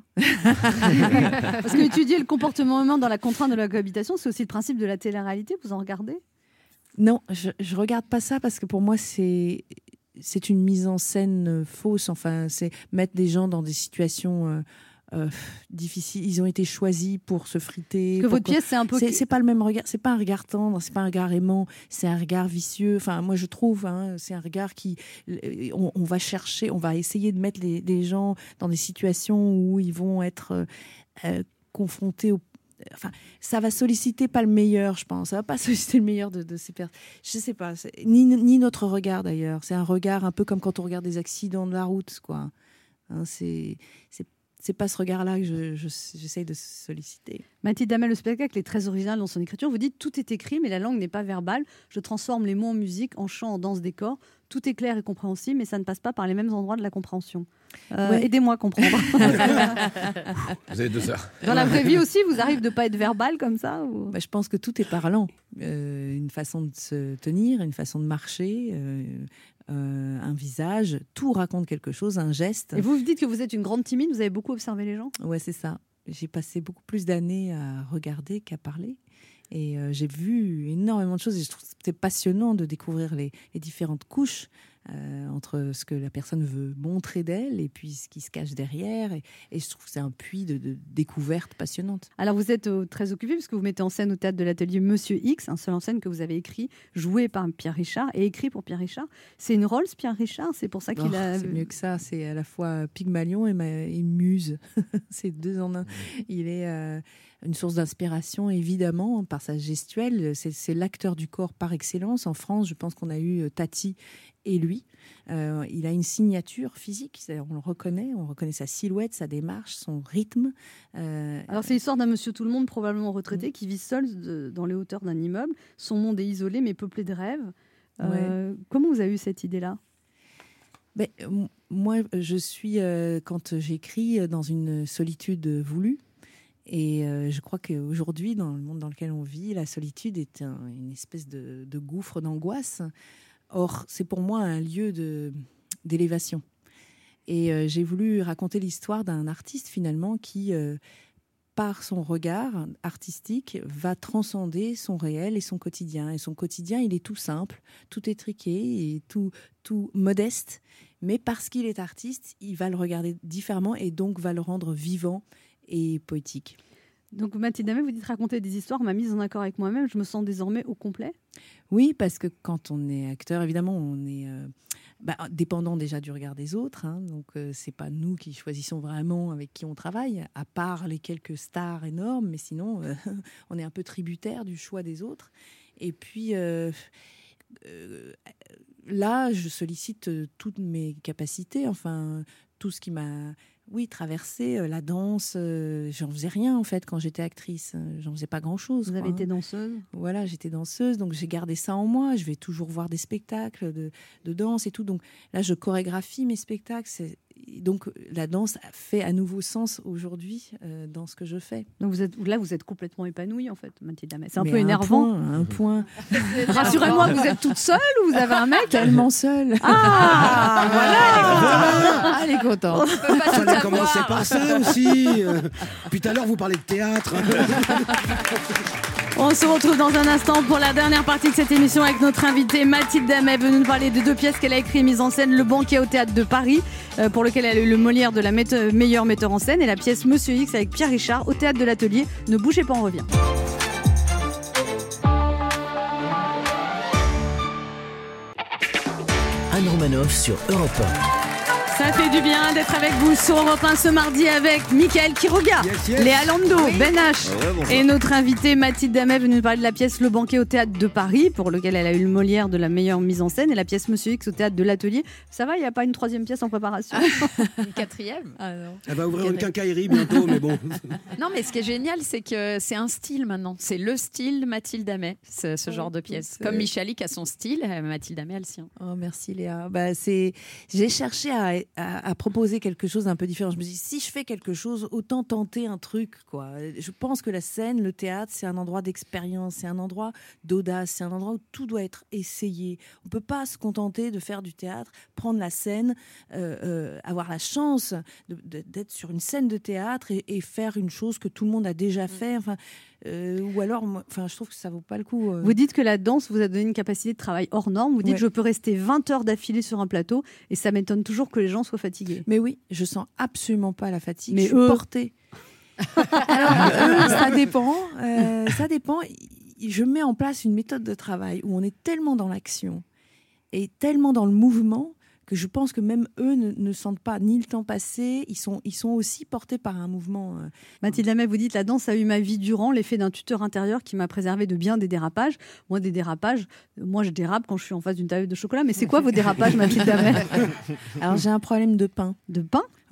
Parce que étudier le comportement humain dans la contrainte de la cohabitation, c'est aussi le principe de la télé-réalité. Vous en regardez? Non, je, je regarde pas ça parce que pour moi c'est c'est une mise en scène euh, fausse. Enfin, c'est mettre des gens dans des situations euh, euh, difficiles. Ils ont été choisis pour se friter. Que pour votre que- pièce, c'est un peu... C'est c'est pas le même regard. C'est pas un regard tendre. C'est pas un regard aimant. C'est un regard vicieux. Enfin, moi je trouve, hein, c'est un regard qui euh, on, on va chercher, on va essayer de mettre les, les gens dans des situations où ils vont être euh, euh, confrontés au Enfin, ça va solliciter pas le meilleur, je pense. Ça va pas solliciter le meilleur de, de ces personnes. Je sais pas. c'est- Ni, ni notre regard d'ailleurs. C'est un regard un peu comme quand on regarde des accidents de la route, quoi. Hein, c'est, c'est, c'est pas ce regard-là que je, je, j'essaye de solliciter. Mathilde Damet, le spectacle est très original dans son écriture. Vous dites tout est écrit, mais la langue n'est pas verbale. Je transforme les mots en musique, en chant, en danse, décor. Tout est clair et compréhensible, mais ça ne passe pas par les mêmes endroits de la compréhension. Euh, Ouais. Aidez-moi à comprendre. Vous avez deux sœurs. Dans la vraie vie aussi, vous arrive de pas être verbal comme ça ou... Bah, je pense que tout est parlant. Euh, une façon de se tenir, une façon de marcher, euh, euh, un visage, tout raconte quelque chose, un geste. Et vous vous dites que vous êtes une grande timide, vous avez beaucoup observé les gens? Ouais, c'est ça. J'ai passé beaucoup plus d'années à regarder qu'à parler. Et euh, j'ai vu énormément de choses et je trouve que c'est passionnant de découvrir les, les différentes couches euh, entre ce que la personne veut montrer d'elle et puis ce qui se cache derrière. Et, et je trouve que c'est un puits de, de découverte passionnante. Alors vous êtes euh, très occupé puisque vous mettez en scène au théâtre de l'Atelier Monsieur X, un seul en scène que vous avez écrit, joué par Pierre Richard et écrit pour Pierre Richard. C'est une Rolls, Pierre Richard, c'est pour ça qu'il Oh, a... C'est mieux que ça, c'est à la fois Pygmalion et, ma, et Muse. C'est deux en un. Il est euh, une source d'inspiration, évidemment, par sa gestuelle. C'est, c'est l'acteur du corps par excellence. En France, je pense qu'on a eu Tati et lui. Euh, il a une signature physique, c'est-à-dire on le reconnaît, on reconnaît sa silhouette, sa démarche, son rythme. Euh, Alors c'est l'histoire d'un monsieur tout le monde, probablement retraité, Mm. qui vit seul de- dans les hauteurs d'un immeuble. Son monde est isolé mais peuplé de rêves. Euh, Comment vous avez eu cette idée-là? Ben, m- moi, je suis, euh, quand j'écris, dans une solitude voulue. Et euh, je crois qu'aujourd'hui, dans le monde dans lequel on vit, la solitude est un- une espèce de, de gouffre d'angoisse. Or, c'est pour moi un lieu de, d'élévation. Et euh, j'ai voulu raconter l'histoire d'un artiste, finalement, qui, euh, par son regard artistique, va transcender son réel et son quotidien. Et son quotidien, il est tout simple, tout étriqué et tout, tout modeste. Mais parce qu'il est artiste, il va le regarder différemment et donc va le rendre vivant et poétique. Donc Mathilde Damet, vous dites raconter des histoires m'a mise en accord avec moi-même. Je me sens désormais au complet. Oui, parce que quand on est acteur, évidemment, on est euh, bah, dépendant déjà du regard des autres. Hein, donc, euh, c'est pas nous qui choisissons vraiment avec qui on travaille, à part les quelques stars énormes. Mais sinon, euh, on est un peu tributaire du choix des autres. Et puis, euh, euh, là, je sollicite euh, toutes mes capacités. Enfin, tout ce qui m'a... Oui, traversé, euh, la danse, euh, j'en faisais rien en fait quand j'étais actrice, Euh, j'en faisais pas grand-chose. Vous quoi, avez hein. été danseuse? Voilà, j'étais danseuse, donc j'ai gardé ça en moi. Je vais toujours voir des spectacles de, de danse et tout. Donc là, je chorégraphie mes spectacles. C'est... Donc la danse fait à nouveau sens aujourd'hui euh, dans ce que je fais. Donc vous êtes, là, vous êtes complètement épanouie en fait, Mathilde Damet. C'est un Mais peu à énervant. point, un point. Rassurez-moi, vous êtes toute seule ou vous avez un mec? Tellement seule. Ah, voilà. Elle est contente. Fallait commencer par ça aussi. Euh, Puis tout à l'heure, vous parlez de théâtre. On se retrouve dans un instant pour la dernière partie de cette émission avec notre invitée Mathilde Damet, venue nous parler de deux pièces qu'elle a écrites et mises en scène. Le Banquet au Théâtre de Paris, euh, pour lequel elle a eu le Molière de la mette- meilleure metteur en scène, et la pièce Monsieur X avec Pierre Richard au Théâtre de l'Atelier. Ne bougez pas, on revient. Anne Romanoff sur Europe un. Ça fait du bien d'être avec vous sur Europe un ce mardi avec Mickaël Quiroga, Yes, yes. Léa Lando, Ben H Ouais, bonjour. et notre invitée Mathilde Damet, venue nous parler de la pièce Le Banquet au Théâtre de Paris, pour lequel elle a eu le Molière de la meilleure mise en scène, et la pièce Monsieur X au Théâtre de l'Atelier. Ça va, il n'y a pas une troisième pièce en préparation? Une quatrième. Ah non. Elle va ouvrir une quincaillerie bientôt, mais bon. Non, mais ce qui est génial, c'est que c'est un style maintenant. C'est le style Mathilde Damet, ce, ce genre de pièce. c'est- Comme Michalik a son style, euh, Mathilde Damet a le sien. Oh, merci Léa. Bah, c'est... J'ai cherché à, à, à proposer quelque chose d'un peu différent. Je me dis, si je fais quelque chose, autant tenter un truc, quoi. Je pense que la scène, le théâtre, c'est un endroit d'expérience, c'est un endroit d'audace, c'est un endroit où tout doit être essayé. On ne peut pas se contenter de faire du théâtre, prendre la scène, euh, euh, avoir la chance de, de, d'être sur une scène de théâtre et, et faire une chose que tout le monde a déjà fait. Enfin, euh, ou alors, moi, enfin, je trouve que ça ne vaut pas le coup. euh. Vous dites que la danse vous a donné une capacité de travail hors norme. Vous dites Ouais. je peux rester vingt heures d'affilée sur un plateau et ça m'étonne toujours que les gens soient fatigués. Mais oui, je sens absolument pas la fatigue. Mais je suis eux- portée. Alors, eux, ça dépend. euh, ça dépend. Je mets en place une méthode de travail où on est tellement dans l'action et tellement dans le mouvement que je pense que même eux ne, ne sentent pas ni le temps passer. Ils sont, ils sont aussi portés par un mouvement. euh, Mathilde Damet, vous dites la danse a eu ma vie durant, l'effet d'un tuteur intérieur qui m'a préservé de bien des dérapages. Moi, des dérapages, euh, moi je dérape quand je suis en face d'une tablette de chocolat. Mais c'est quoi vos dérapages, Mathilde Damet? Alors j'ai un problème de pain. De pain? Ouais.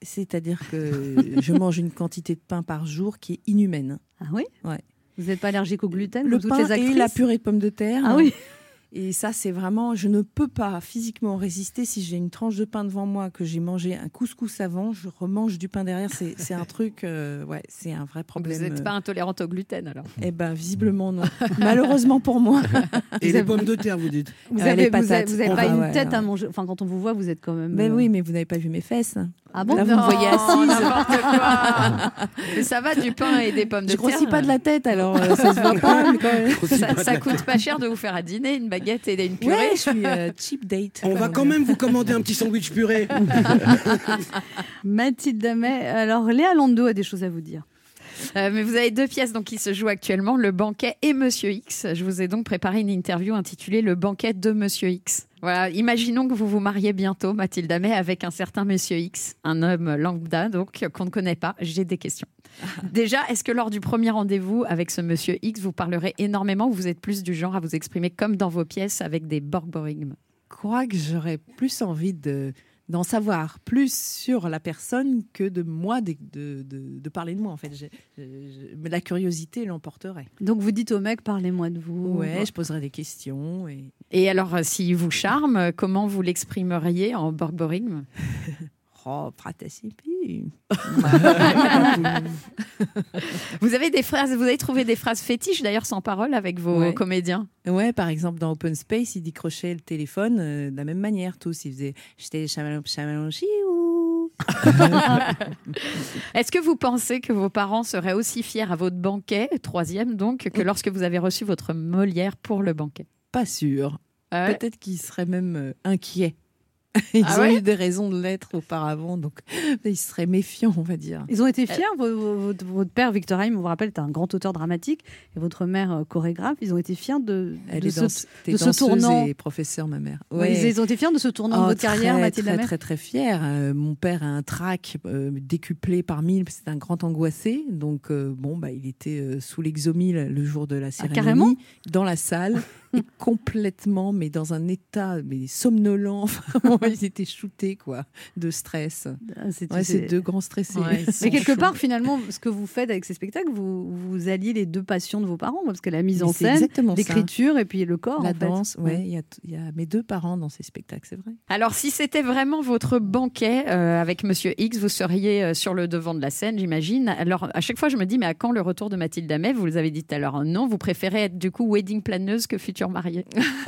C'est-à-dire que je mange une quantité de pain par jour qui est inhumaine. Ah oui? Ouais. Vous n'êtes pas allergique au gluten Le comme pain toutes les actrices? et la purée de pommes de terre. Ah oui. Et ça, c'est vraiment, je ne peux pas physiquement résister. Si j'ai une tranche de pain devant moi, que j'ai mangé un couscous avant, je remange du pain derrière. C'est, c'est un truc, euh, ouais, c'est un vrai problème. Vous n'êtes pas intolérante au gluten alors? Eh ben, visiblement non. Malheureusement pour moi. Et les pommes de terre, vous dites? Vous Euh, avez, les vous avez, patates. vous avez Oh, pas bah une ouais, tête ouais. à manger. Enfin, quand on vous voit, vous êtes quand même. Mais euh, oui, mais vous n'avez pas vu mes fesses. Ah bon? Là, vous Non, me voyez assise. n'importe quoi. Mais ça va, du pain et des pommes de Je terre. grossis pas de la tête, alors euh, ça se voit pas. Mais quand même. Ça, ça coûte pas cher de vous faire à dîner une baguette et une purée. Ouais, je suis euh, cheap date. On va quand même vous commander un petit sandwich purée. Mathilde Damet, alors Léa Landau a des choses à vous dire. Euh, mais vous avez deux pièces donc, qui se jouent actuellement, Le Banquet et Monsieur X. Je vous ai donc préparé une interview intitulée Le Banquet de Monsieur X. Voilà, imaginons que vous vous mariez bientôt, Mathilde Damet, avec un certain Monsieur X, un homme lambda donc qu'on ne connaît pas. J'ai des questions. Déjà, est-ce que lors du premier rendez-vous avec ce Monsieur X, vous parlerez énormément ou vous êtes plus du genre à vous exprimer comme dans vos pièces avec des borborigmes? Je crois que j'aurais plus envie de, d'en savoir plus sur la personne que de moi, de, de, de, de parler de moi. En fait, j'ai, j'ai, la curiosité l'emporterait. Donc vous dites au mec, parlez-moi de vous. Ouais, je poserais des questions. Et, et alors, s'il vous charme, comment vous l'exprimeriez en borborigme? Oh, participer. Vous avez des phrases, vous avez trouvé des phrases fétiches d'ailleurs sans parole avec vos ouais. comédiens? Ouais, par exemple dans Open Space, ils décrochaient le téléphone euh, de la même manière tous. Ils faisaient j'étais chamalon chamalon chiou. Est-ce que vous pensez que vos parents seraient aussi fiers à votre banquet, troisième donc, que lorsque vous avez reçu votre Molière pour le banquet? Pas sûr. Ah ouais. Peut-être qu'ils seraient même euh, inquiets. Ils ah ont ouais eu des raisons de l'être auparavant, donc ils seraient méfiants, on va dire. Ils ont été fiers. Votre, votre père, Victor Haim, on vous rappelle, est un grand auteur dramatique, et votre mère, chorégraphe. Ils ont été fiers de, Elle de est ce, danse, de ce tournant. Et professeur, ma mère. Ouais. Ils, ils ont été fiers de ce tournant oh, de votre très, carrière, Mathilde Très, Damet. très, très fiers. Euh, mon père a un trac euh, décuplé par mille. C'est un grand angoissé. Donc, euh, bon, bah, il était euh, sous l'exomile le jour de la cérémonie. Ah, carrément dans la salle. Et complètement, mais dans un état mais somnolent. Enfin, ils étaient shootés, quoi, de stress. Ah, c'est, ouais, c'est... c'est deux grands stressés. Ouais, mais quelque chauds. part, finalement, ce que vous faites avec ces spectacles, vous, vous alliez les deux passions de vos parents, parce que la mise mais en scène, l'écriture ça. Et puis le corps. La en fait. danse, ouais. Il ouais, y, y a mes deux parents dans ces spectacles, c'est vrai. Alors, si c'était vraiment votre banquet euh, avec Monsieur X, vous seriez euh, sur le devant de la scène, j'imagine. Alors, à chaque fois, je me dis, mais à quand le retour de Mathilde Damet? Vous les avez dit tout à l'heure, non. Vous préférez être du coup wedding planeuse que future mariée?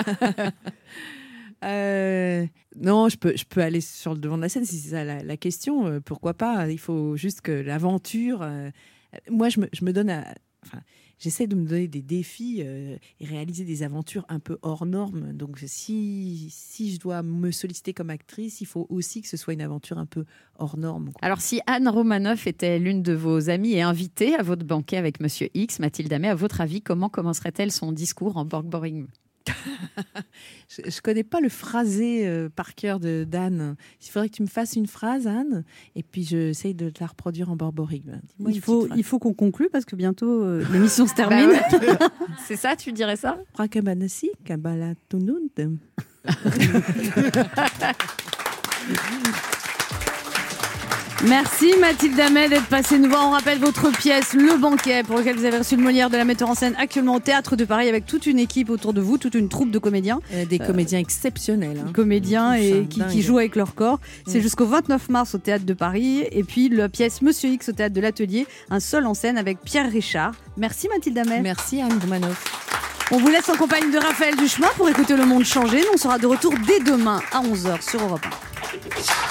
euh, non, je peux, je peux aller sur le devant de la scène si c'est ça la, la question. Euh, pourquoi pas? Il faut juste que l'aventure. Euh, moi, je me, je me donne à. Enfin, j'essaie de me donner des défis euh, et réaliser des aventures un peu hors normes. Donc, si, si je dois me solliciter comme actrice, il faut aussi que ce soit une aventure un peu hors norme. Quoi. Alors, si Anne Romanoff était l'une de vos amies et invitée à votre banquet avec Monsieur X, Mathilde Damet, à votre avis, comment commencerait-elle son discours en borborigme? Je ne connais pas le phrasé euh, par cœur de, d'Anne. Il faudrait que tu me fasses une phrase, Anne, et puis j'essaye de te la reproduire en borborigme. Dis-moi il, faut, il faut qu'on conclue parce que bientôt euh, l'émission se termine. Bah ouais. C'est ça, tu dirais ça? Prakabanasi, kabala tunund. Merci Mathilde Damet d'être passée nous voir. On rappelle votre pièce Le Banquet pour lequel vous avez reçu le Molière de la metteur en scène actuellement au Théâtre de Paris avec toute une équipe autour de vous, toute une troupe de comédiens. Euh, des comédiens euh, exceptionnels. Hein. Comédiens et qui, qui jouent avec leur corps. C'est mmh. jusqu'au vingt-neuf mars au Théâtre de Paris et puis la pièce Monsieur X au Théâtre de l'Atelier, un seul en scène avec Pierre Richard. Merci Mathilde Damet. Merci Anne Romanoff. On vous laisse en compagnie de Raphaël Duchemin pour écouter Le Monde changer. Nous, on sera de retour dès demain à onze heures sur Europe un.